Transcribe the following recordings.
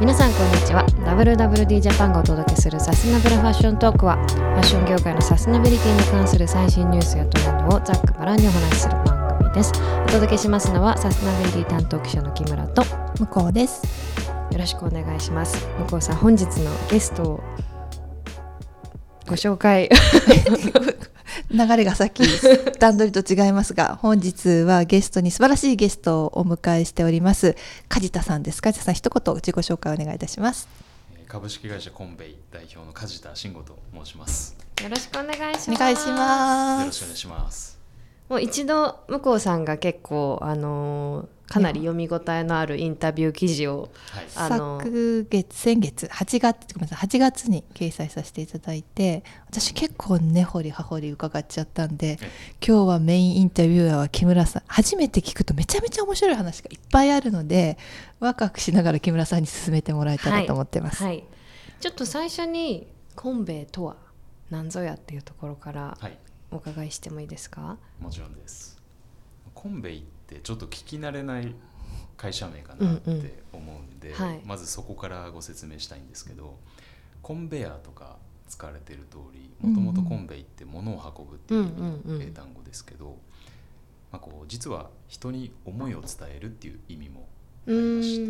皆さんこんにちは。 WWD ジャパンがお届けするサステナブルファッショントークは、ファッション業界のサステナビリティに関する最新ニュースやトレンドをざっくばらんにお話しする番組です。お届けしますのはサステナビリティ担当記者の木村と向こうです。 よろしくお願いします。向こうさん、本日のゲストをご紹介流れがさっき段取りと違いますが、本日はゲストに素晴らしいゲストをお迎えしております。梶田さんです。梶田さん、一言自己紹介をお願いいたします。 株式会社コンベイ代表の梶田慎吾と申します。 よろしくお願いします。 お願いします。 よろしくお願いします。 もう一度向こうさんが結構かなり読み応えのあるインタビュー記事を、 先月8月に掲載させていただいて、私結構根掘り葉掘り伺っちゃったんで、今日はメインインタビュアーは木村さん。初めて聞くとめちゃめちゃ面白い話がいっぱいあるので、ワクワクしながら木村さんに進めてもらえたらと思ってます。 はいはい、ちょっと最初にコンベイとは何ぞやっていうところからお伺いしてもいいですか？ もちろんです。コンベイってちょっと聞き慣れない会社名かなって思うんで、まずそこからご説明したいんですけど、コンベヤーとか使われている通り、もともとコンベイって物を運ぶっていう意味の英単語ですけど、実は人に思いを伝えるっていう意味もありまして、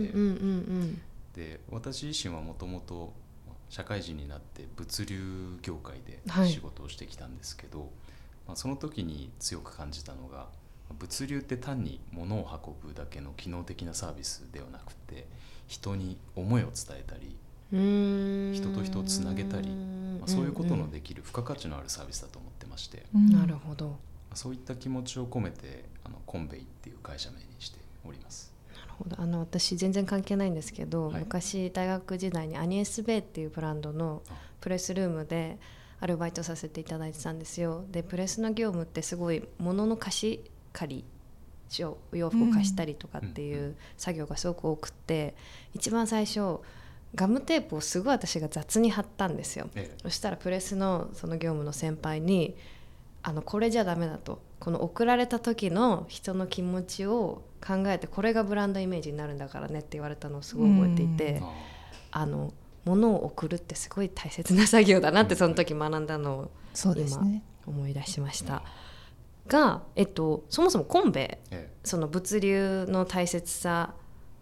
で私自身はもともと社会人になって物流業界で仕事をしてきたんですけど、その時に強く感じたのが、物流って単に物を運ぶだけの機能的なサービスではなくて、人に思いを伝えたり、人と人をつなげたり、そういうことのできる付加価値のあるサービスだと思ってまして、 なるほど。 そういった気持ちを込めてコンベイっていう会社名にしております。 なるほど。私全然関係ないんですけど、昔大学時代にアニエスベイっていうブランドのプレスルームでアルバイトさせていただいてたんですよ。でプレスの業務ってすごい物の貸し借り、洋服を貸したりとかっていう作業がすごく多くて、一番最初ガムテープをすごい私が雑に貼ったんですよ。そしたらプレスのその業務の先輩にこれじゃダメだと、この送られた時の人の気持ちを考えて、これがブランドイメージになるんだからねって言われたのをすごい覚えていて、物を送るってすごい大切な作業だなってその時学んだのを今思い出しました。が、そもそもコンベイ、その物流の大切さ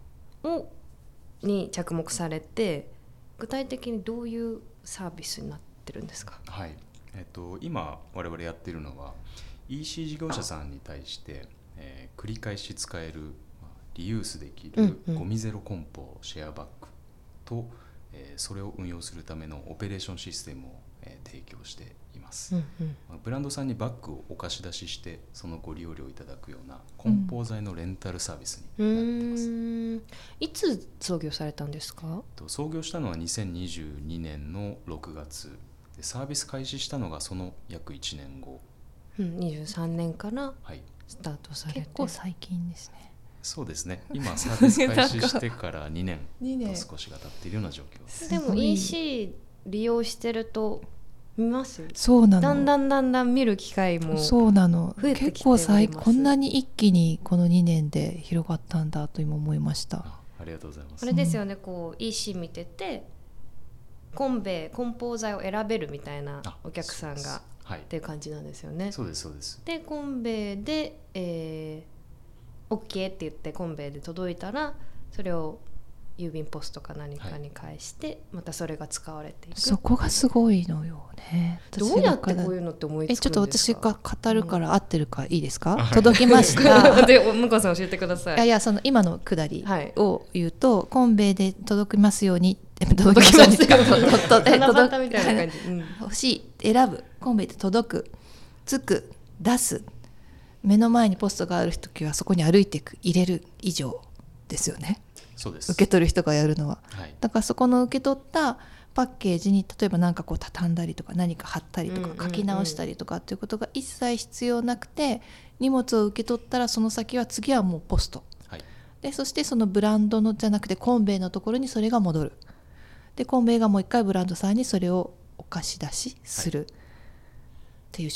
に着目されて、具体的にどういうサービスになってるんですか？ はい、今我々やっているのは EC 事業者さんに対して、繰り返し使える、リユースできるゴミゼロ梱包シェアバッグと、それを運用するためのオペレーションシステムを、提供しています。ブランドさんにバッグをお貸し出しして、そのご利用料いただくような梱包材のレンタルサービスになってます。 いつ創業されたんですか？ 創業したのは2022年の6月で、サービス開始したのがその約1年後、 23年からスタートされて、 結構最近ですね。 そうですね。今サービス開始してから2年と少しが経っているような状況です。 でも EC 利用してると見ます？ そうなの。 だんだん見る機会も増えてきております。 結構こんなに一気にこの2年で広がったんだと今思いました。 ありがとうございます。 あれですよね、EC 見てて梱包材を選べるみたいなお客さんがっていう感じなんですよね。 そうですそうです。 でコンベイで、OK って言ってコンベイで届いたら、それを郵便ポストか何かに返して、またそれが使われていく。 そこがすごいのよね。 どうやってこういうのって思いつくんですか？ ちょっと私が語るから合ってるかいいですか？届きましたで向こうさん教えてください。 いやその今のくだりを言うと、コンベイで届きますように、届きますよみたいな感じ、 欲しい、選ぶ、コンベイで届く、つく、出す、目の前にポストがある時はそこに歩いていく、入れる以上ですよね。 そうです。 受け取る人がやるのは、だからそこの受け取ったパッケージに例えば何か畳んだりとか何か貼ったりとか書き直したりとかっていうことが一切必要なくて、荷物を受け取ったらその先は次はもうポスト、でそしてそのブランドのじゃなくてコンベイのところにそれが戻る。でコンベイがもう一回ブランドさんにそれをお貸し出しするっていう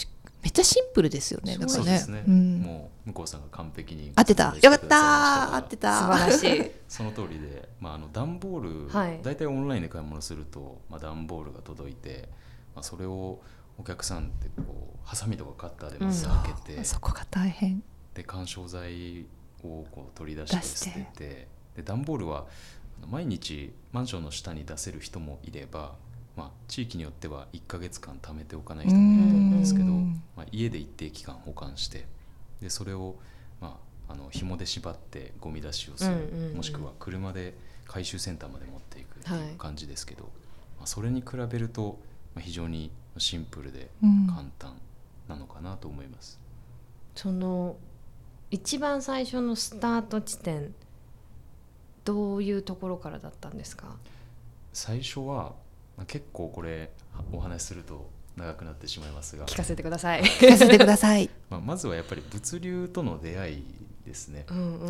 めっちゃシンプルですよね。だからね、 そうですね、もう向こうさんが完璧に合ってた。よかった合ってた、 素晴らしいその通りで、段ボール、だいたいオンラインで買い物すると、段ボールが届いて、それをお客さんってこうハサミとかカッターでまず開けて、 そこが大変で緩衝材をこう取り出して捨てて、で段ボールは毎日マンションの下に出せる人もいれば、地域によっては1ヶ月間貯めておかない人もいると思うんですけど、家で一定期間保管して、でそれを、紐で縛ってゴミ出しをする、もしくは車で回収センターまで持っていくっていう感じですけど、それに比べると非常にシンプルで簡単なのかなと思います。 その一番最初のスタート地点、どういうところからだったんですか？ 最初は結構これお話しすると長くなってしまいますが、 聞かせてください聞かせてくださいまずはやっぱり物流との出会いですね。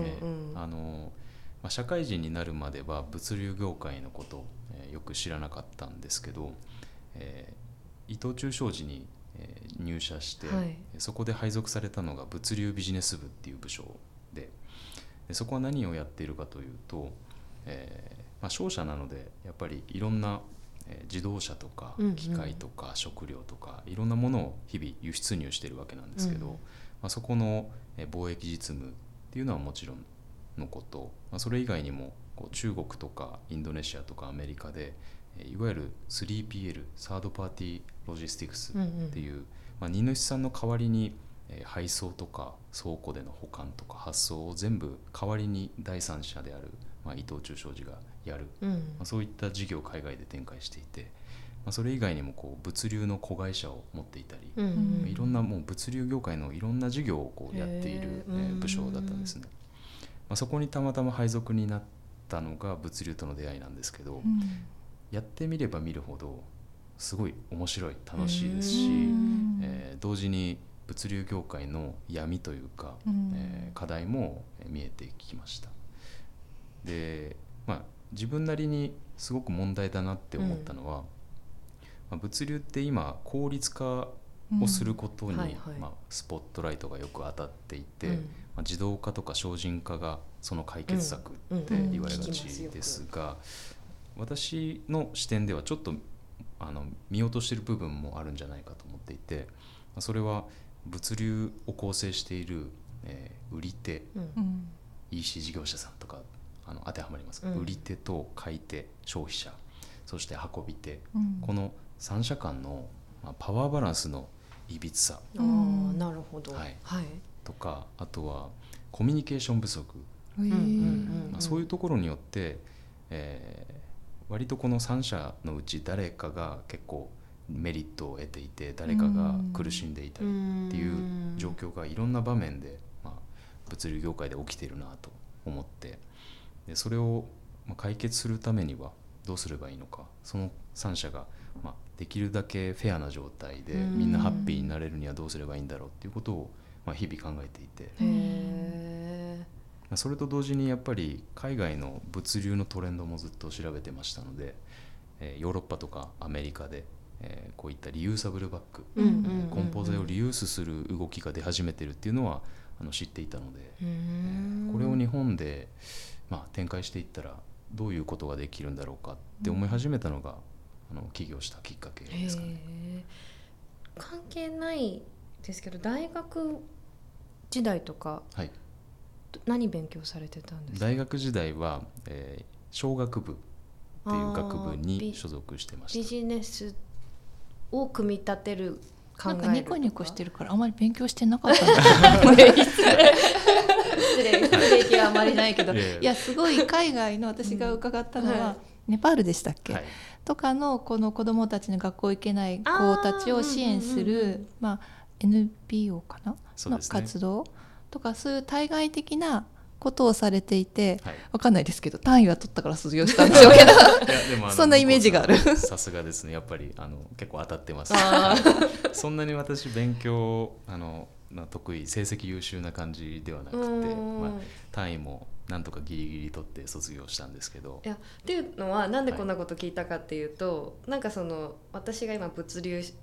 社会人になるまでは物流業界のこと、よく知らなかったんですけど、伊藤忠商事に入社して、そこで配属されたのが物流ビジネス部っていう部署で、そこは何をやっているかというと、商社なのでやっぱりいろんな自動車とか機械とか食料とかいろんなものを日々輸出入しているわけなんですけど、そこの貿易実務っていうのはもちろんのこと、それ以外にも中国とかインドネシアとかアメリカでいわゆる 3PL サードパーティーロジスティクスっていう、荷主さんの代わりに配送とか倉庫での保管とか発送を全部代わりに第三者である、伊藤忠商事がやる、そういった事業を海外で展開していて、それ以外にも物流の子会社を持っていたり、いろんなもう物流業界のいろんな事業をやっている部署だったんですね。そこにたまたま配属になったのが物流との出会いなんですけど、やってみれば見るほどすごい面白い、楽しいですし、同時に物流業界の闇というか、課題も見えてきました。で、自分なりにすごく問題だなって思ったのは、物流って今効率化をすることにスポットライトがよく当たっていて、自動化とか精進化がその解決策って言われがちですが、私の視点ではちょっと見落としている部分もあるんじゃないかと思っていて、それは物流を構成している、売り手、EC 事業者さんとか当てはまりますが、売り手と買い手、消費者、そして運び手、この3者間のパワーバランスのいびつさ、 なるほど、 とか、あとはコミュニケーション不足、そういうところによって、割とこの3者のうち誰かが結構メリットを得ていて、誰かが苦しんでいたりっていう状況がいろんな場面で、物流業界で起きているなと思って、でそれを解決するためにはどうすればいいのか、その3者ができるだけフェアな状態でみんなハッピーになれるにはどうすればいいんだろうっていうことを日々考えていて、それと同時にやっぱり海外の物流のトレンドもずっと調べてましたので、ヨーロッパとかアメリカでこういったリユーサブルバッグ、梱包材をリユースする動きが出始めてるっていうのは知っていたので、これを日本で展開していったらどういうことができるんだろうかって思い始めたのが起業したきっかけですかね。 関係ないですけど、大学時代とか、何勉強されてたんですか？ 大学時代は、商学部っていう学部に所属してました。 ビジネスを組み立てる、考えるとか。 なんかニコニコしてるからあまり勉強してなかったんです失礼気はあまりないけど、いやすごい海外の、私が伺ったのは、ネパールでしたっけ、とかのこの子どもたちの学校行けない子たちを支援する、NPO かな、の活動とか、そういう対外的なことをされていて、分かんないですけど単位は取ったから卒業したんでしょうけどそんなイメージがある。 さすがですね、やっぱり結構当たってますそんなに私勉強得意、成績優秀な感じではなくて、単位もなんとかギリギリ取って卒業したんですけど。 いやっていうのはなんでこんなこと聞いたかっていうと、なんかその私が今物流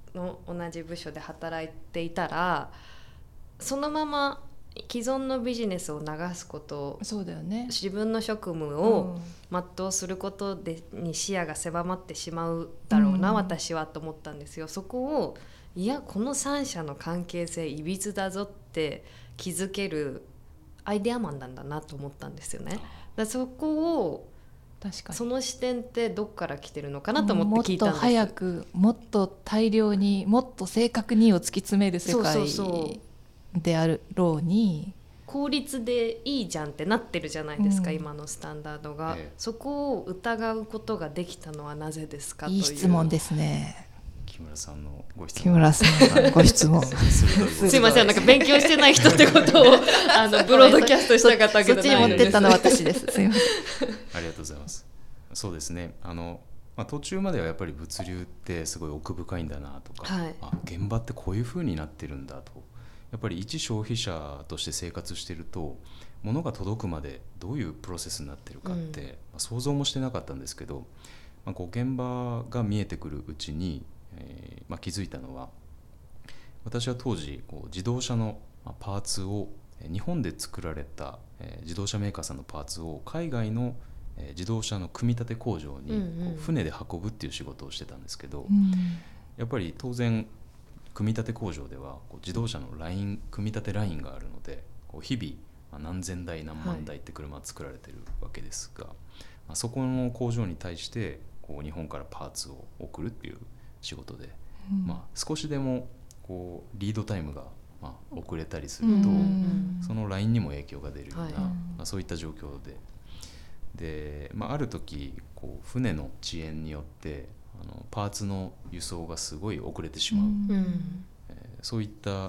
の同じ部署で働いていたらそのまま既存のビジネスを流すことそうだよね、 自分の職務を全うすることに視野が狭まってしまうだろうな、私はと思ったんですよ。そこをいやこの3社の関係性いびつだぞって気づけるアイデアマンなんだなと思ったんですよね。だそこを確かにその視点ってどっから来てるのかなと思って聞いたんです。 もっと早くもっと大量にもっと正確にを突き詰める世界であろうに効率でいいじゃんってなってるじゃないですか、今のスタンダードが、そこを疑うことができたのはなぜですかという。 いい質問ですね。 木村さんのご質問。 木村さんのご質問すいません、なんか勉強してない人ってことをブロードキャストしたかったわけじゃないのでそっちに持ってったのは私です。すいません。 ありがとうございます。そうですね、途中まではやっぱり物流ってすごい奥深いんだなとか、現場ってこういう風になってるんだと、やっぱり一消費者として生活してると物が届くまでどういうプロセスになってるかって、想像もしてなかったんですけど、こう現場が見えてくるうちに、気づいたのは、私は当時こう自動車のパーツを日本で作られた自動車メーカーさんのパーツを海外の自動車の組み立て工場にこう船で運ぶっていう仕事をしてたんですけど、やっぱり当然組み立て工場ではこう自動車の組み立てラインがあるので、こう日々何千台何万台って車が作られてるわけですが、そこの工場に対してこう日本からパーツを送るっていう仕事で、少しでもこうリードタイムが遅れたりすると、そのラインにも影響が出るような、そういった状況で、ある時こう船の遅延によってパーツの輸送がすごい遅れてしまう、そういった、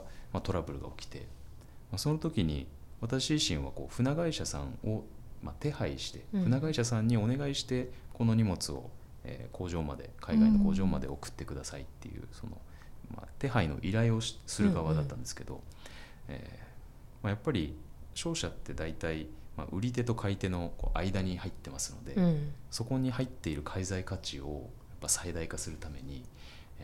トラブルが起きて、その時に私自身はこう船会社さんを、手配して、船会社さんにお願いしてこの荷物を、工場まで海外の工場まで送ってくださいっていうその、手配の依頼をする側だったんですけど、やっぱり商社って大体、売り手と買い手のこう間に入ってますので、そこに入っている介在価値を最大化するために、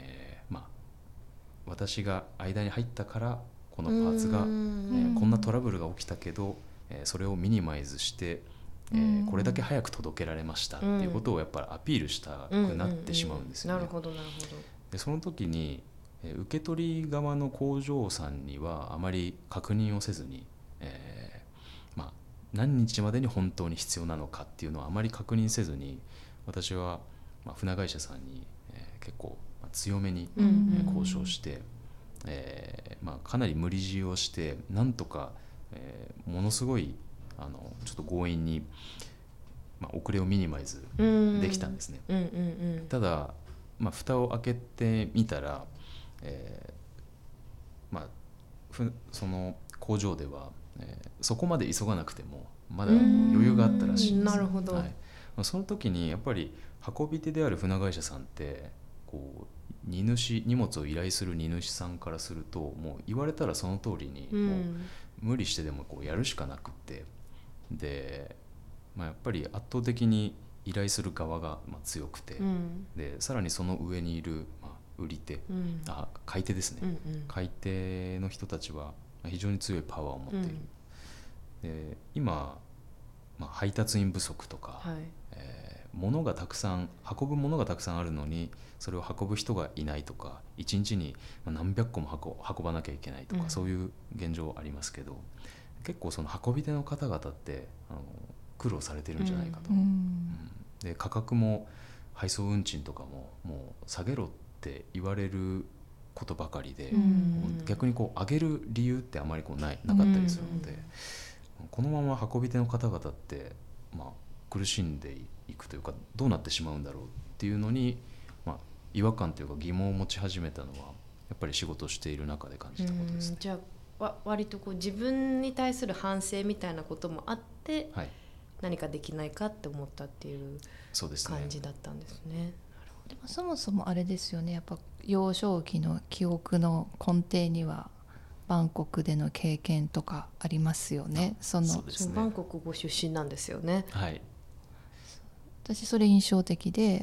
私が間に入ったからこのパーツが、こんなトラブルが起きたけど、それをミニマイズして、これだけ早く届けられましたっていうことをやっぱりアピールしたくなってしまうんですよね。 なるほどなるほど。 でその時に受け取り側の工場さんにはあまり確認をせずに、何日までに本当に必要なのかっていうのはあまり確認せずに、私は船会社さんに結構強めに交渉して、かなり無理強いをしてなんとかものすごいちょっと強引に遅れをミニマイズできたんですね。ただ蓋を開けてみたら、その工場ではそこまで急がなくてもまだ余裕があったらしいんです。 なるほど。 その時にやっぱり運び手である船会社さんってこう荷物を依頼する荷主さんからするともう言われたらその通りにもう無理してでもこうやるしかなくって、で、やっぱり圧倒的に依頼する側が強くて、でさらにその上にいる売り手、買い手ですね、買い手の人たちは非常に強いパワーを持っている。で今、配達員不足とか、物がたくさん運ぶものがたくさんあるのにそれを運ぶ人がいないとか、1日に何百個も運ばなきゃいけないとか、そういう現状ありますけど、結構その運び手の方々って苦労されてるんじゃないかと、で価格も配送運賃とかももう下げろって言われることばかりで、逆にこう上げる理由ってあまりこうなかったりするので、このまま運び手の方々って、苦しんでいくというかどうなってしまうんだろうっていうのに、違和感というか疑問を持ち始めたのはやっぱり仕事をしている中で感じたことですね。 じゃあ割とこう自分に対する反省みたいなこともあって、何かできないかって思ったっていう感じだったんですね。 でもそもそもあれですよね、やっぱ幼少期の記憶の根底にはバンコクでの経験とかありますよね。 そうですね。バンコクご出身なんですよね。 私それ印象的で、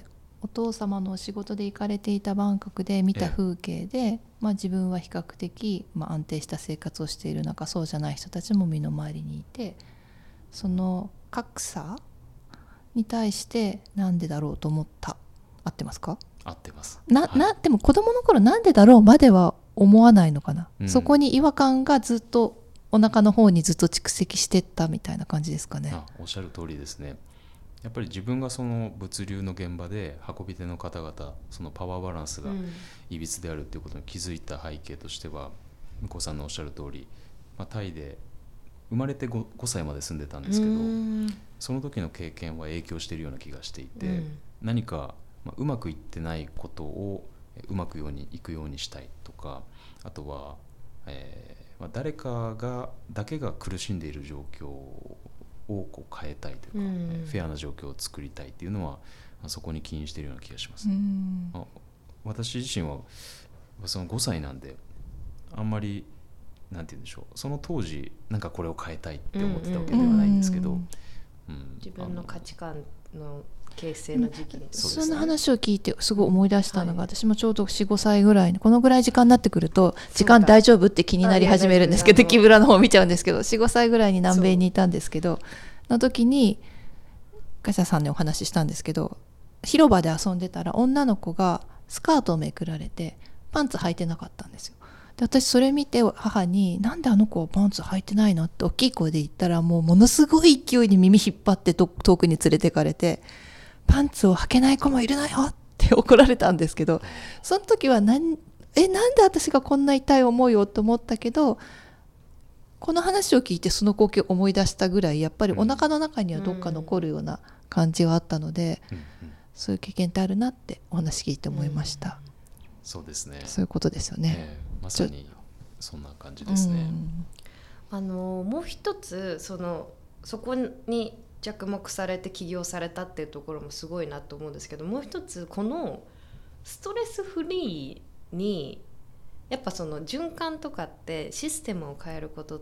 お父様のお仕事で行かれていたバンコクで見た風景で、自分は比較的、安定した生活をしている中、そうじゃない人たちも身の回りにいて、その格差に対してなんでだろうと思った。合ってますか？ 合ってます。 でも子供の頃なんでだろうまでは思わないのかな、 うん、 そこに違和感がずっとお腹の方にずっと蓄積してったみたいな感じですかね。 おっしゃる通りですね。やっぱり自分がその物流の現場で運び手の方々、そのパワーバランスがいびつであるということに気づいた背景としては、向こうさんのおっしゃる通り、タイで生まれて 5歳まで住んでたんですけど、その時の経験は影響しているような気がしていて、何か、うまくいってないことをうまくいくようにしたいとか、あとは、誰かだけが苦しんでいる状況を変えたいというか、フェアな状況を作りたいというのはそこに起因しているような気がします。私自身はその5歳なんで、あんまりなんて言うんでしょう、その当時なんかこれを変えたいって思ってたわけではないんですけど、 自分の価値観の形成の時期に、 その話を聞いてすごい思い出したのが、私もちょうど 4,5 歳ぐらいに、このぐらい時間になってくると時間大丈夫って気になり始めるんですけど、木村の方を見ちゃうんですけど、 4,5 歳ぐらいに南米にいたんですけど、の時にガシャさんにお話ししたんですけど、広場で遊んでたら女の子がスカートをめくられてパンツ履いてなかったんですよ。で、私それ見て母に、なんであの子はパンツ履いてないのって大きい声で言ったら、ものすごい勢いに耳引っ張って遠くに連れてかれて、パンツを履けない子もいるのよって怒られたんですけど、その時はなんで私がこんな痛い思いをと思ったけど、この話を聞いてその光景を思い出したぐらい、やっぱりお腹の中にはどっか残るような感じがあったので、そういう経験ってあるなってお話聞いて思いました。 そうですね。 そういうことですよね。 まさにそんな感じですね。 もう一つそこに着目されて起業されたっていうところもすごいなと思うんですけど、もう一つこのストレスフリーにやっぱその循環とかってシステムを変えることって、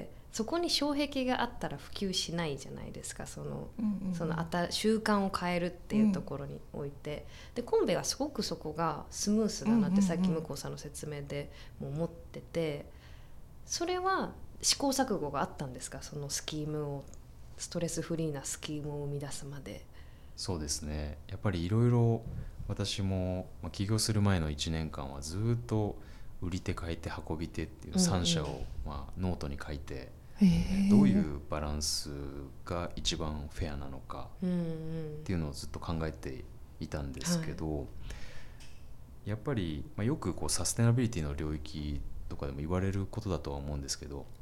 そこに障壁があったら普及しないじゃないですか。その習慣を変えるっていうところにおいて、でコンベはすごくそこがスムースだなってさっき向こうさんの説明でも思ってて、それは試行錯誤があったんですか？そのスキームを、ストレスフリーなスキームを生み出すまで。 そうですね。やっぱりいろいろ私も起業する前の1年間はずっと売り手買い手運び手っていう3社をノートに書いて、どういうバランスが一番フェアなのかっていうのをずっと考えていたんですけど、やっぱりよくサステナビリティの領域とかでも言われることだとは思うんですけど、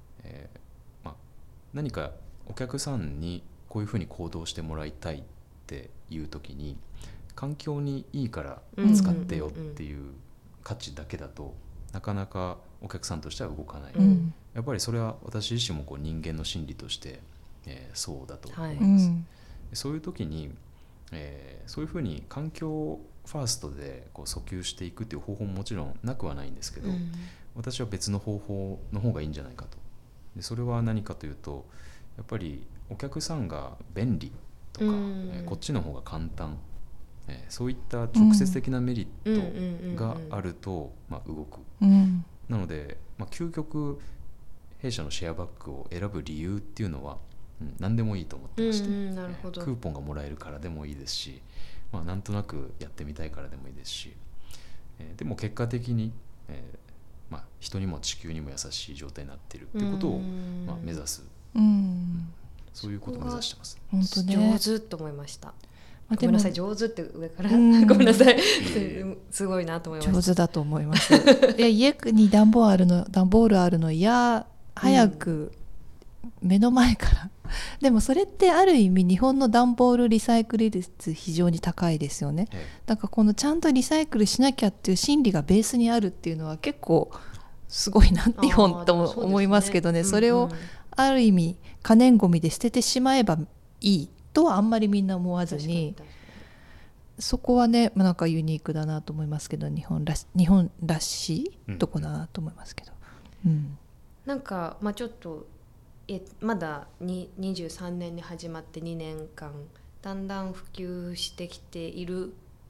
何かお客さんにこういうふうに行動してもらいたいっていう時に、環境にいいから使ってよっていう価値だけだとなかなかお客さんとしては動かない、やっぱりそれは私自身も人間の心理として、そうだと思います、そういう時に、そういうふうに環境ファーストで訴求していくっていう方法ももちろんなくはないんですけど、私は別の方法の方がいいんじゃないかと。でそれは何かというと、やっぱりお客さんが便利とか、こっちの方が簡単、そういった直接的なメリットがあると動く、なので、究極弊社のシェアバッグを選ぶ理由っていうのは、何でもいいと思ってまして、 なるほど。 クーポンがもらえるからでもいいですし、なんとなくやってみたいからでもいいですし、でも結果的に、人にも地球にも優しい状態になっているっていうことを、目指す、そういうことを目指してます。 本当ね、上手と思いました。ごめんなさい、上手って上からごめんなさいすごいなと思いました。 上手だと思います。いや、家に段ボールあるの早く目の前からでもそれってある意味日本の段ボールリサイクル率非常に高いですよね。だからこのちゃんとリサイクルしなきゃっていう心理がベースにあるっていうのは結構すごいな、日本とも思いますけどね。それをある意味可燃ごみで捨ててしまえばいいとはあんまりみんな思わずに、そこはね、なんかユニークだなと思いますけど、日本らしいとこだなと思いますけど、 なんかちょっとまだ23年に始まって2年間だんだん普及してきている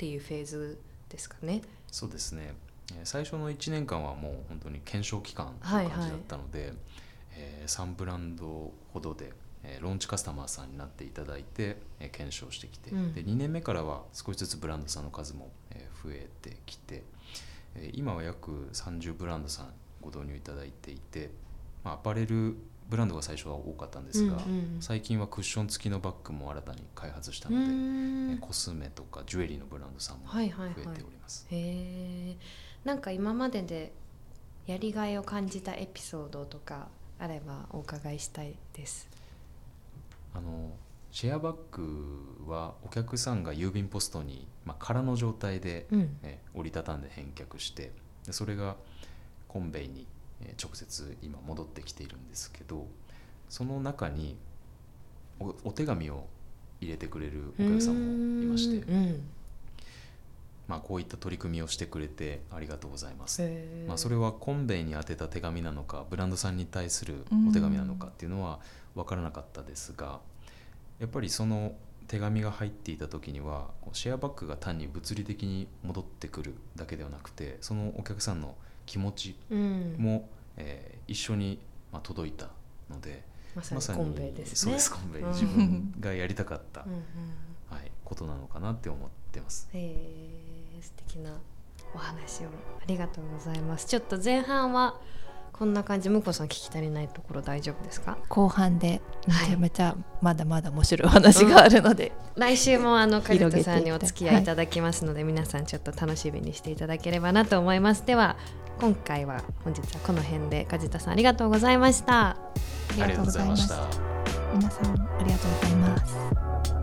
っていうフェーズですかね。 そうですね。最初の1年間はもう本当に検証期間という感じだったので、3ブランドほどでローンチカスタマーさんになっていただいて検証してきて、で2年目からは少しずつブランドさんの数も増えてきて、今は約30ブランドさんご導入いただいていて、アパレルブランドが最初は多かったんですが、最近はクッション付きのバッグも新たに開発したので、コスメとかジュエリーのブランドさんも増えております。 なんか今まででやりがいを感じたエピソードとかあればお伺いしたいです。 シェアバッグはお客さんが郵便ポストに、空の状態で、折りたたんで返却して、でそれがコンベイに直接今戻ってきているんですけど、その中に お手紙を入れてくれるお客さんもいまして、こういった取り組みをしてくれてありがとうございます。それはコンベイに宛てた手紙なのかブランドさんに対するお手紙なのかっていうのは分からなかったですが、やっぱりその手紙が入っていた時にはシェアバッグが単に物理的に戻ってくるだけではなくて、そのお客さんの気持ちも、一緒に届いたので、 まさにコンベイですね。 そうです、コンベイ、自分がやりたかったことなのかなって思ってます。 素敵なお話をありがとうございます。ちょっと前半はこんな感じ。向こうさん聞き足りないところ大丈夫ですか？ 後半でめちゃめちゃまだまだ面白いお話があるので、 来週も梶田さんにお付き合いいただきますので、皆さんちょっと楽しみにしていただければなと思います。では本日はこの辺で、梶田さんありがとうございました。 ありがとうございました。皆さんありがとうございます。